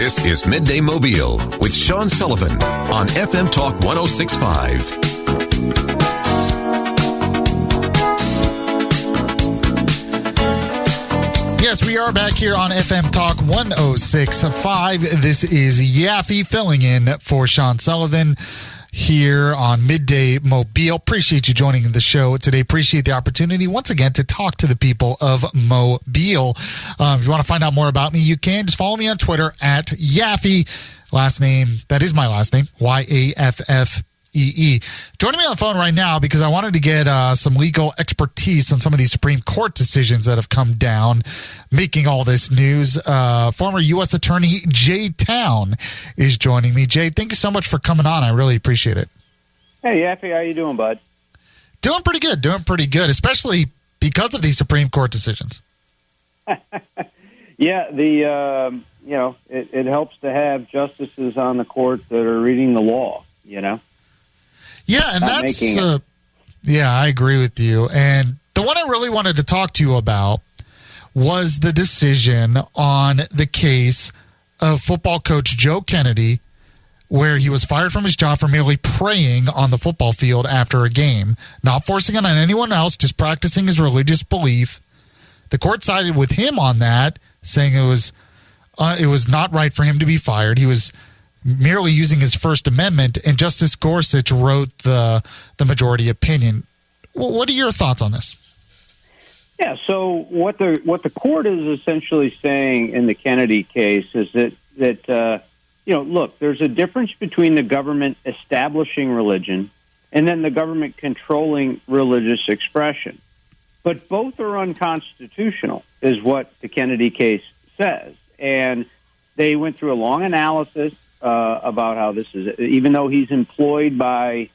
This is Midday Mobile with Sean Sullivan on FM Talk 106.5. Yes, we are back here on FM Talk 106.5. This is Yaffe filling in for Sean Sullivan here on Midday Mobile. Appreciate you joining the show today. Appreciate the opportunity once again to talk to the people of Mobile. If you want to find out more about me, you can. Just follow me on Twitter at Yaffe. Last name, that is my last name, Yaffee. Joining me on the phone right now because I wanted to get some legal expertise on some of these Supreme Court decisions that have come down, making all this news. Former U.S. Attorney Jay Town is joining me. Jay, thank you so much for coming on. I really appreciate it. Hey, Yaffe, how you doing, bud? Doing pretty good, especially because of these Supreme Court decisions. Yeah, it helps to have justices on the court that are reading the law, you know? Yeah, and I agree with you. And the one I really wanted to talk to you about was the decision on the case of football coach Joe Kennedy, where he was fired from his job for merely praying on the football field after a game, not forcing it on anyone else, just practicing his religious belief. The court sided with him on that, saying it was not right for him to be fired. He was merely using his First Amendment, and Justice Gorsuch wrote the majority opinion. What are your thoughts on this? Yeah, so what the court is essentially saying in the Kennedy case is that look, there's a difference between the government establishing religion and then the government controlling religious expression. But both are unconstitutional, is what the Kennedy case says. And they went through a long analysis about how this is, even though he's employed by,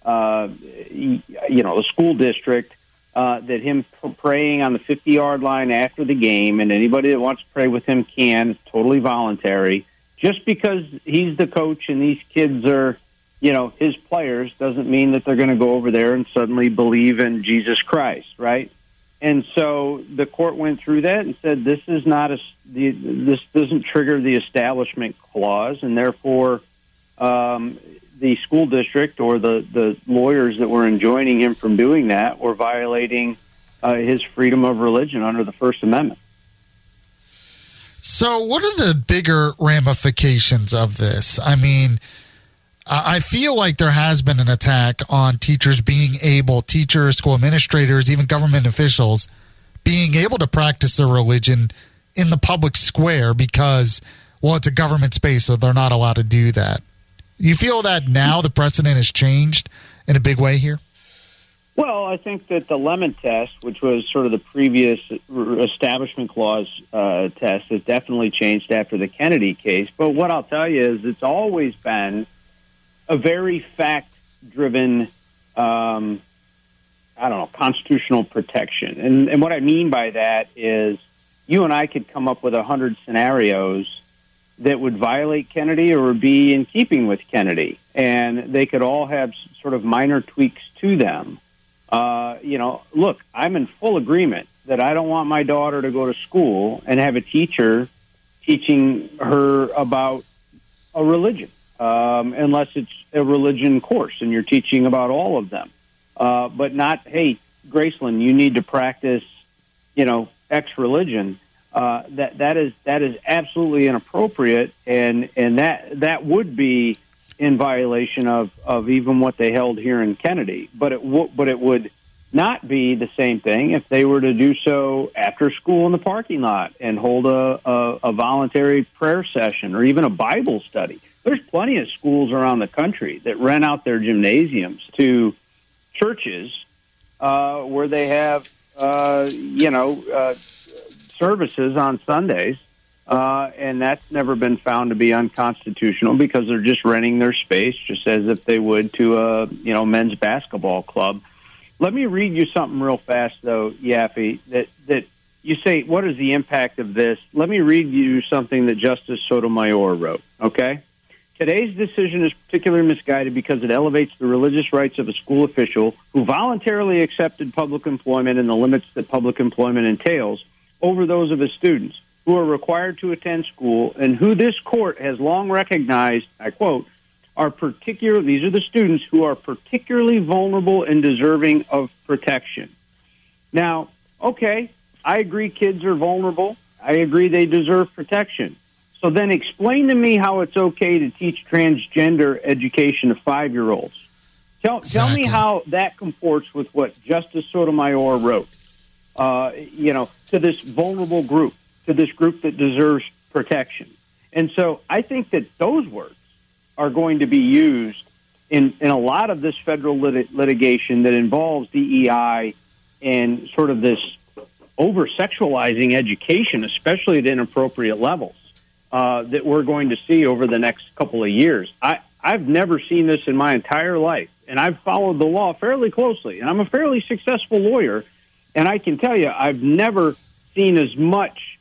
the school district, that him praying on the 50-yard line after the game, and anybody that wants to pray with him can, it's totally voluntary. Just because he's the coach and these kids are, his players, doesn't mean that they're going to go over there and suddenly believe in Jesus Christ, right? And so the court went through that and said this doesn't trigger the Establishment Clause, and therefore the school district or the lawyers that were enjoining him from doing that were violating his freedom of religion under the First Amendment. So what are the bigger ramifications of this? I mean, I feel like there has been an attack on teachers, school administrators, even government officials being able to practice their religion in the public square because, well, it's a government space, so they're not allowed to do that. You feel that now the precedent has changed in a big way here? Well, I think that the Lemon test, which was sort of the previous Establishment Clause test, has definitely changed after the Kennedy case. But what I'll tell you is it's always been a very fact-driven, constitutional protection. And what I mean by that is you and I could come up with 100 scenarios that would violate Kennedy or be in keeping with Kennedy. And they could all have sort of minor tweaks to them. Look, I'm in full agreement that I don't want my daughter to go to school and have a teacher teaching her about a religion. Unless it's a religion course and you're teaching about all of them. But not, hey, Graceland, you need to practice, X religion. That is absolutely inappropriate, and that would be in violation of even what they held here in Kennedy. But it would not be the same thing if they were to do so after school in the parking lot and hold a voluntary prayer session or even a Bible study. There's plenty of schools around the country that rent out their gymnasiums to churches where they have, services on Sundays, and that's never been found to be unconstitutional because they're just renting their space just as if they would to a, men's basketball club. Let me read you something real fast, though, Yaffe, that you say, what is the impact of this? Let me read you something that Justice Sotomayor wrote, okay? Today's decision is particularly misguided because it elevates the religious rights of a school official who voluntarily accepted public employment and the limits that public employment entails over those of his students, who are required to attend school and who this court has long recognized, I quote, these are the students who are particularly vulnerable and deserving of protection. Now, okay, I agree kids are vulnerable. I agree they deserve protection. So then explain to me how it's okay to teach transgender education to 5-year-olds. Tell me how that comports with what Justice Sotomayor wrote, to this vulnerable group, to this group that deserves protection. And so I think that those words are going to be used in a lot of this federal litigation that involves DEI and sort of this over-sexualizing education, especially at inappropriate levels, that we're going to see over the next couple of years. I've never seen this in my entire life, and I've followed the law fairly closely, and I'm a fairly successful lawyer, and I can tell you I've never seen as much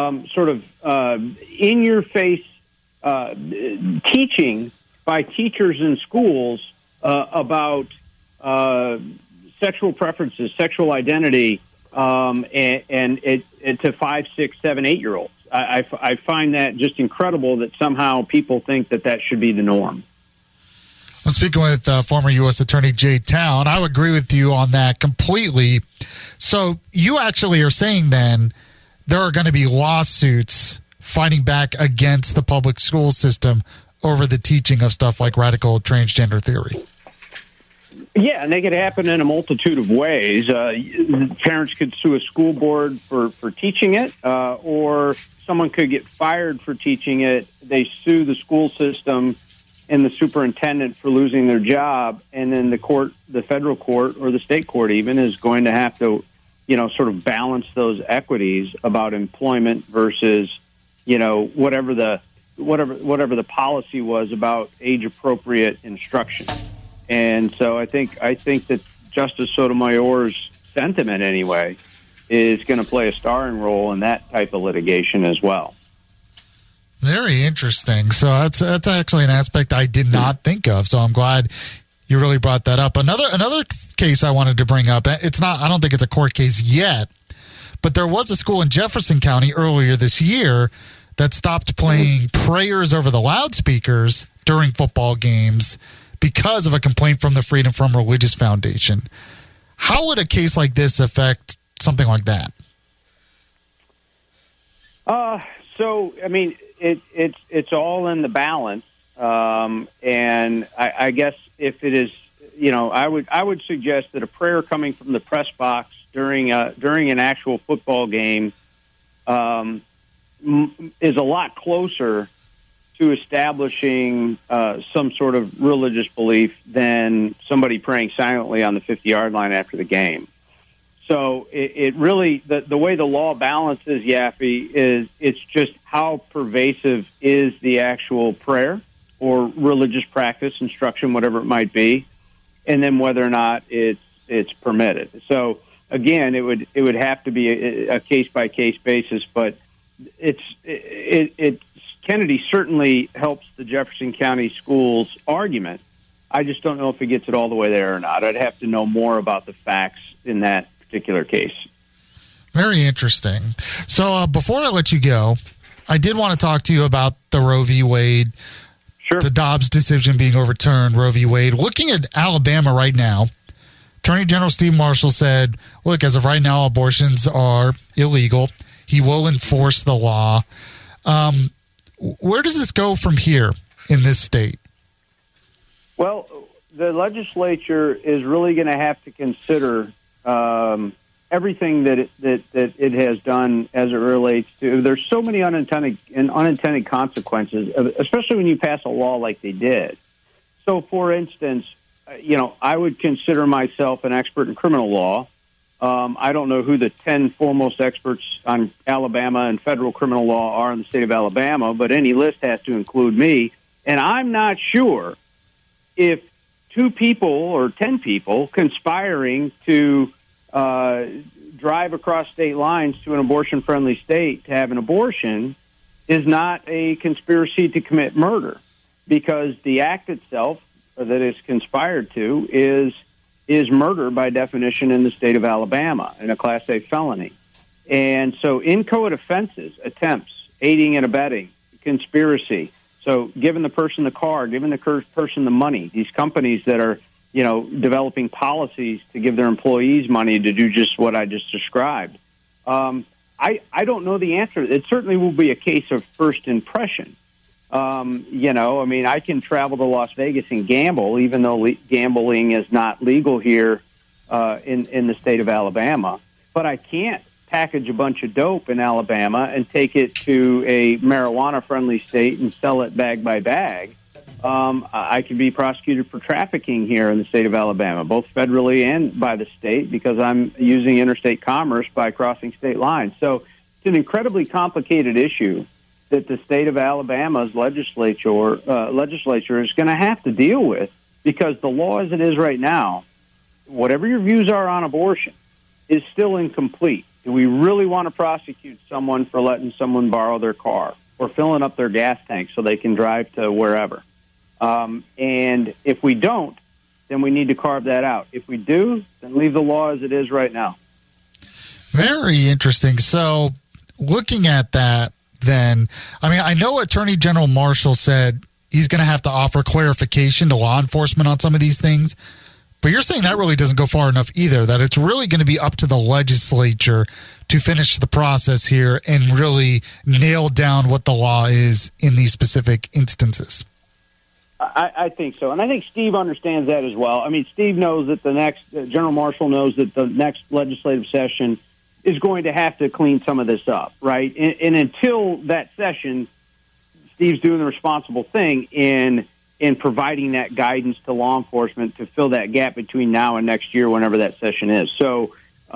in-your-face teaching by teachers in schools about sexual preferences, sexual identity, and to 5, 6, 7, 8-year-olds. I find that just incredible that somehow people think that should be the norm. I'm speaking with former U.S. Attorney Jay Town. I would agree with you on that completely. So you actually are saying then there are going to be lawsuits fighting back against the public school system over the teaching of stuff like radical transgender theory. Yeah, and they could happen in a multitude of ways. Parents could sue a school board for teaching it, or someone could get fired for teaching it. They sue the school system and the superintendent for losing their job, and then the federal court or the state court even is going to have to, sort of balance those equities about employment versus, whatever the policy was about age-appropriate instruction. And so I think that Justice Sotomayor's sentiment, anyway, is going to play a starring role in that type of litigation as well. Very interesting. So that's actually an aspect I did not think of. So I'm glad you really brought that up. Another case I wanted to bring up. I don't think it's a court case yet, but there was a school in Jefferson County earlier this year that stopped playing prayers over the loudspeakers during football games because of a complaint from the Freedom from Religious Foundation. How would a case like this affect something like that? So, I mean, it's all in the balance. And I guess if it is, I would suggest that a prayer coming from the press box during an actual football game is a lot closer to establishing some sort of religious belief than somebody praying silently on the 50-yard line after the game. So it really, the way the law balances, Yaffe, is it's just how pervasive is the actual prayer or religious practice, instruction, whatever it might be, and then whether or not it's permitted. So again, it would have to be a case-by-case basis, but Kennedy certainly helps the Jefferson County Schools argument. I just don't know if it gets it all the way there or not. I'd have to know more about the facts in that particular case. Very interesting. So before I let you go, I did want to talk to you about the Roe v. Wade, sure, the Dobbs decision being overturned, Roe v. Wade. Looking at Alabama right now, Attorney General Steve Marshall said, look, as of right now, abortions are illegal. He will enforce the law. Where does this go from here in this state? Well, the legislature is really going to have to consider everything that it has done as it relates to. There's so many unintended consequences, especially when you pass a law like they did. So, for instance, I would consider myself an expert in criminal law. I don't know who the 10 foremost experts on Alabama and federal criminal law are in the state of Alabama, but any list has to include me. And I'm not sure if 2 people or 10 people conspiring to drive across state lines to an abortion-friendly state to have an abortion is not a conspiracy to commit murder, because the act itself that is conspired to is murder by definition in the state of Alabama, in a Class A felony. And so inchoate offenses, attempts, aiding and abetting, conspiracy. So giving the person the car, giving the person the money, these companies that are, developing policies to give their employees money to do just what I just described. I don't know the answer. It certainly will be a case of first impression. I can travel to Las Vegas and gamble, even though gambling is not legal here in the state of Alabama. But I can't package a bunch of dope in Alabama and take it to a marijuana-friendly state and sell it bag by bag. I could be prosecuted for trafficking here in the state of Alabama, both federally and by the state, because I'm using interstate commerce by crossing state lines. So it's an incredibly complicated issue that the state of Alabama's legislature is going to have to deal with, because the law as it is right now, whatever your views are on abortion, is still incomplete. Do we really want to prosecute someone for letting someone borrow their car or filling up their gas tank so they can drive to wherever? And if we don't, then we need to carve that out. If we do, then leave the law as it is right now. Very interesting. So looking at that, then, I know Attorney General Marshall said he's going to have to offer clarification to law enforcement on some of these things. But you're saying that really doesn't go far enough either, that it's really going to be up to the legislature to finish the process here and really nail down what the law is in these specific instances. I think so. And I think Steve understands that as well. Steve knows that General Marshall knows that the next legislative session is going to have to clean some of this up, right? And until that session, Steve's doing the responsible thing in providing that guidance to law enforcement to fill that gap between now and next year, whenever that session is. So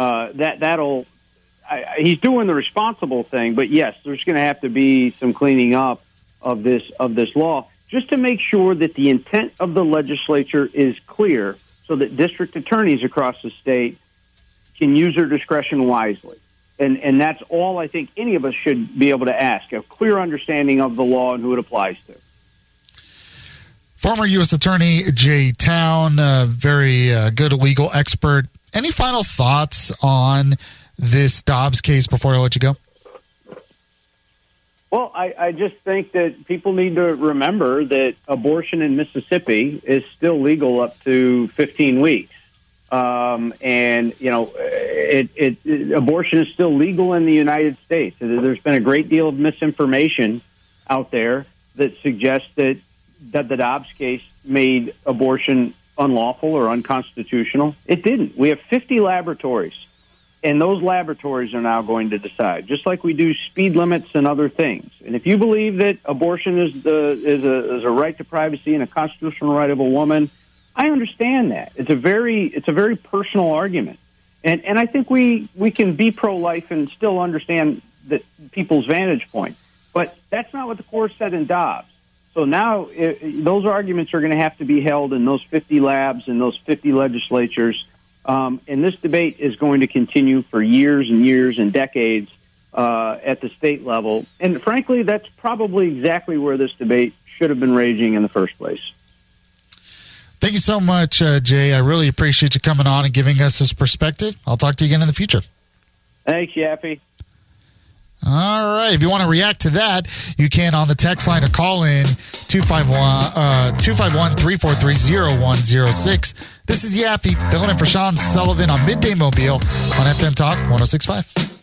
he's doing the responsible thing. But yes, there's going to have to be some cleaning up of this law, just to make sure that the intent of the legislature is clear, so that district attorneys across the state can use their discretion wisely. And that's all I think any of us should be able to ask, a clear understanding of the law and who it applies to. Former U.S. Attorney Jay Town, very good legal expert. Any final thoughts on this Dobbs case before I let you go? Well, I just think that people need to remember that abortion in Mississippi is still legal up to 15 weeks. Abortion is still legal in the United States. There's been a great deal of misinformation out there that suggests that the Dobbs case made abortion unlawful or unconstitutional. It didn't. We have 50 laboratories, and those laboratories are now going to decide, just like we do speed limits and other things. And if you believe that abortion is a right to privacy and a constitutional right of a woman, I understand that. It's a very personal argument. And I think we can be pro-life and still understand that people's vantage point. But that's not what the court said in Dobbs. So now those arguments are going to have to be held in those 50 labs and those 50 legislatures. And this debate is going to continue for years and years and decades at the state level. And frankly, that's probably exactly where this debate should have been raging in the first place. Thank you so much, Jay. I really appreciate you coming on and giving us this perspective. I'll talk to you again in the future. Thanks, Yaffee. All right. If you want to react to that, you can on the text line or call in 251-343-0106. This is Yaffee filling in for Sean Sullivan on Midday Mobile on FM Talk 106.5.